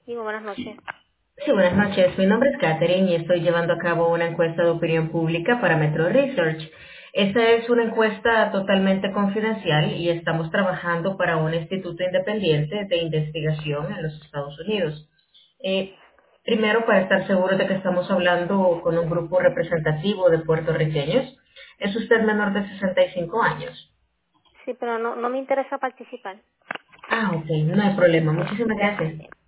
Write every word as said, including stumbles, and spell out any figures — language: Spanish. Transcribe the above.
Digo, buenas noches. Sí, buenas noches. Mi nombre es Katherine y estoy llevando a cabo una encuesta de opinión pública para Metro Research. Esta es una encuesta totalmente confidencial y estamos trabajando para un instituto independiente de investigación en los Estados Unidos. Eh, primero, para estar seguros de que estamos hablando con un grupo representativo de puertorriqueños, ¿es usted menor de sesenta y cinco años? Sí, pero no, no me interesa participar. Ah, ok, no hay problema. Sí, Muchísimas gracias. gracias.